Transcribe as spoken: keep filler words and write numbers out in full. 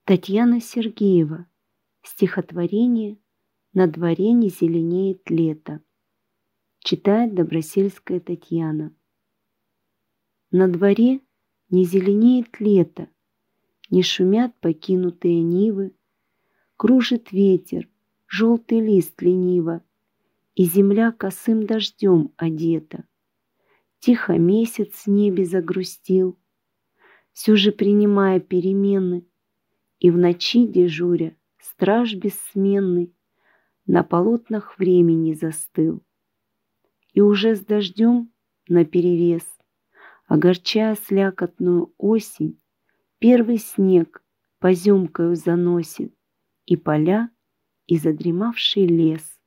Татьяна Сергеева. Стихотворение «На дворе не зеленеет лето». Читает Добросельская Татьяна. На дворе не зеленеет лето, не шумят покинутые нивы, кружит ветер, желтый лист лениво, и земля косым дождем одета. Тихо месяц в небе загрустил, все же принимая перемены, и в ночи дежуря страж бессменный на полотнах времени застыл. И уже с дождем наперевес, огорчая слякотную осень, первый снег поземкою заносит и поля, и задремавший лес.